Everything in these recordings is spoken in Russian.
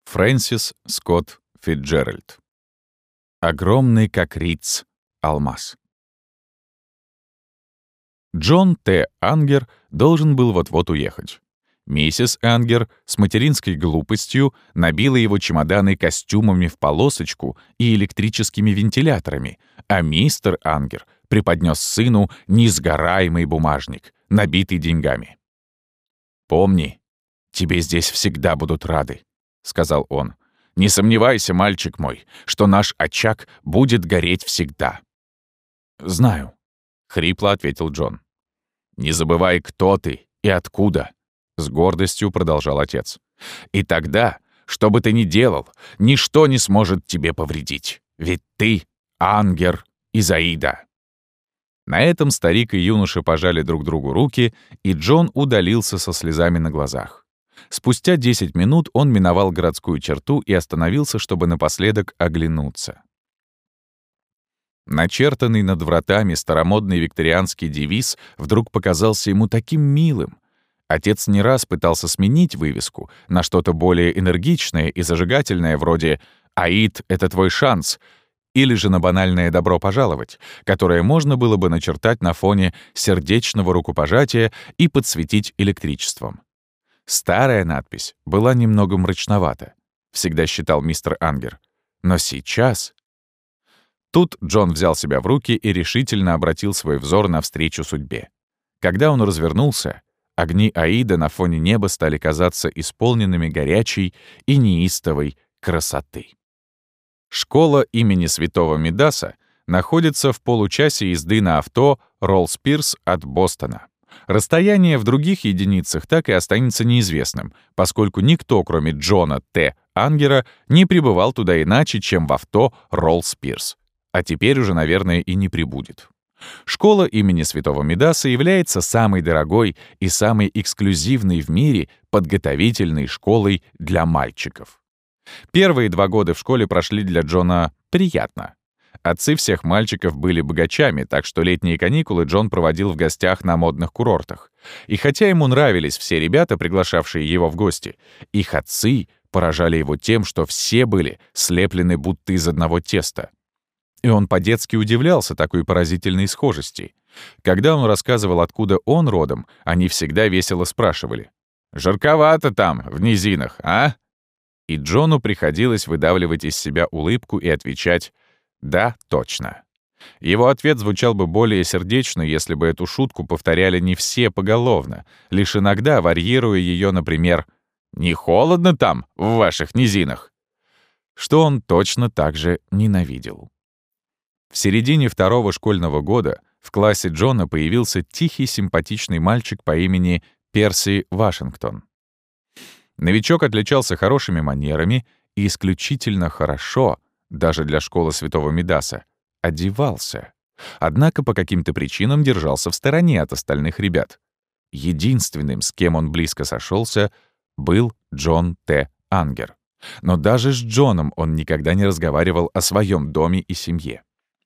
Фрэнсис Скотт Фитджеральд. Огромный, как риц, алмаз. Джон Т. Ангер должен был вот-вот уехать. Миссис Ангер с материнской глупостью набила его чемоданы костюмами в полосочку и электрическими вентиляторами, а мистер Ангер преподнес сыну несгораемый бумажник, набитый деньгами. «Помни, тебе здесь всегда будут рады», — сказал он. «Не сомневайся, мальчик мой, что наш очаг будет гореть всегда». «Знаю», — хрипло ответил Джон. «Не забывай, кто ты и откуда», — с гордостью продолжал отец. «И тогда, что бы ты ни делал, ничто не сможет тебе повредить, ведь ты — Ангер из Аида». На этом старик и юноша пожали друг другу руки, и Джон удалился со слезами на глазах. Спустя 10 минут он миновал городскую черту и остановился, чтобы напоследок оглянуться. Начертанный над вратами старомодный викторианский девиз вдруг показался ему таким милым. Отец не раз пытался сменить вывеску на что-то более энергичное и зажигательное, вроде «Аид — это твой шанс», или же на банальное «добро пожаловать», которое можно было бы начертать на фоне сердечного рукопожатия и подсветить электричеством. Старая надпись была немного мрачновата, всегда считал мистер Ангер. Но сейчас... Тут Джон взял себя в руки и решительно обратил свой взор навстречу судьбе. Когда он развернулся, огни Аида на фоне неба стали казаться исполненными горячей и неистовой красоты. Школа имени святого Мидаса находится в получасе езды на авто Роллс-Пирс от Бостона. Расстояние в других единицах так и останется неизвестным, поскольку никто, кроме Джона Т. Ангера, не прибывал туда иначе, чем в авто Роллс-Пирс. А теперь уже, наверное, и не прибудет. Школа имени святого Мидаса является самой дорогой и самой эксклюзивной в мире подготовительной школой для мальчиков. Первые 2 года в школе прошли для Джона приятно. Отцы всех мальчиков были богачами, так что летние каникулы Джон проводил в гостях на модных курортах. И хотя ему нравились все ребята, приглашавшие его в гости, их отцы поражали его тем, что все были слеплены будто из одного теста. И он по-детски удивлялся такой поразительной схожести. Когда он рассказывал, откуда он родом, они всегда весело спрашивали: «Жарковато там, в низинах, а?» И Джону приходилось выдавливать из себя улыбку и отвечать: «Да, точно». Его ответ звучал бы более сердечно, если бы эту шутку повторяли не все поголовно, лишь иногда варьируя ее, например, «Не холодно там, в ваших низинах?» Что он точно так же ненавидел. В середине 2-го школьного года в классе Джона появился тихий, симпатичный мальчик по имени Перси Вашингтон. Новичок отличался хорошими манерами и исключительно хорошо, даже для школы святого Мидаса, одевался. Однако по каким-то причинам держался в стороне от остальных ребят. Единственным, с кем он близко сошелся, был Джон Т. Ангер. Но даже с Джоном он никогда не разговаривал о своем доме и семье.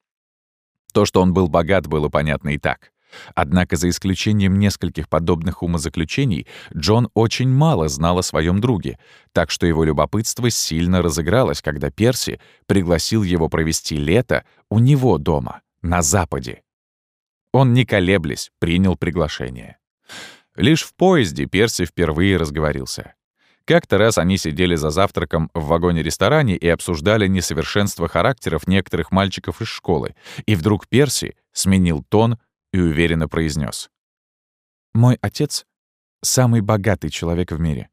То, что он был богат, было понятно и так. Однако, за исключением нескольких подобных умозаключений, Джон очень мало знал о своем друге, так что его любопытство сильно разыгралось, когда Перси пригласил его провести лето у него дома, на Западе. Он, не колеблясь, принял приглашение. Лишь в поезде Перси впервые разговорился. Как-то раз они сидели за завтраком в вагоне-ресторане и обсуждали несовершенство характеров некоторых мальчиков из школы, и вдруг Перси сменил тон и уверенно произнес: «Мой отец — самый богатый человек в мире».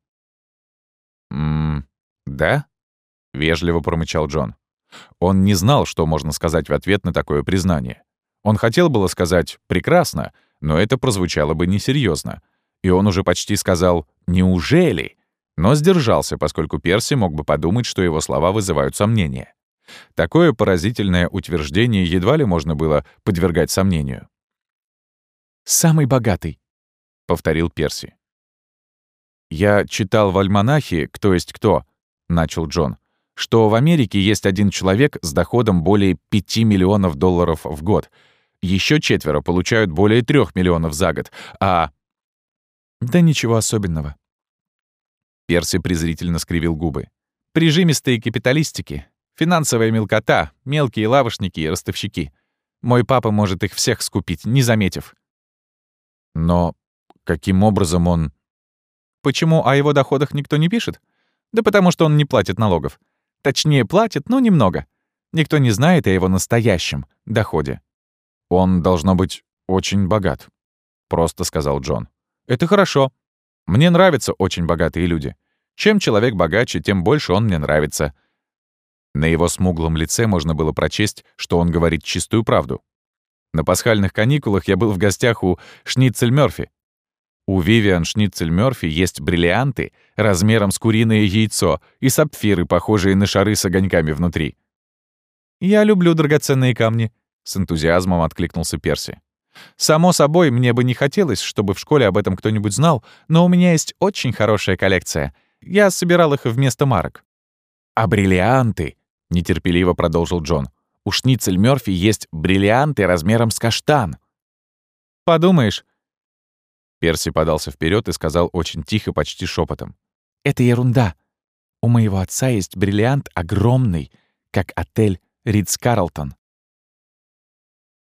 «Да?» — вежливо промычал Джон. Он не знал, что можно сказать в ответ на такое признание. Он хотел было сказать «прекрасно», но это прозвучало бы несерьезно. И он уже почти сказал «неужели?», но сдержался, поскольку Перси мог бы подумать, что его слова вызывают сомнения. Такое поразительное утверждение едва ли можно было подвергать сомнению. «Самый богатый», — повторил Перси. «Я читал в альманахе «Кто есть кто», — начал Джон, что в Америке есть один человек с доходом более $5 миллионов в год. Еще 4 получают более 3 миллионов за год, а...» «Да ничего особенного». Перси презрительно скривил губы. Прижимистые капиталистики, финансовая мелкота, мелкие лавочники и ростовщики. Мой папа может их всех скупить, не заметив. Но каким образом он... Почему о его доходах никто не пишет? Да потому что он не платит налогов. Точнее, платит, но немного. Никто не знает о его настоящем доходе. Он, должно быть, очень богат, — просто сказал Джон. Это хорошо. Мне нравятся очень богатые люди. Чем человек богаче, тем больше он мне нравится. На его смуглом лице можно было прочесть, что он говорит чистую правду. На пасхальных каникулах я был в гостях у Шницель-Мёрфи. У Вивиан Шницель-Мёрфи есть бриллианты размером с куриное яйцо и сапфиры, похожие на шары с огоньками внутри. «Я люблю драгоценные камни», — с энтузиазмом откликнулся Перси. «Само собой, мне бы не хотелось, чтобы в школе об этом кто-нибудь знал, но у меня есть очень хорошая коллекция. Я собирал их вместо марок». «А бриллианты?» — нетерпеливо продолжил Джон. «У Шницель-Мёрфи есть бриллианты размером с каштан». «Подумаешь». Перси подался вперед и сказал очень тихо, почти шепотом. «Это ерунда. У моего отца есть бриллиант огромный, как отель Ридс-Карлтон.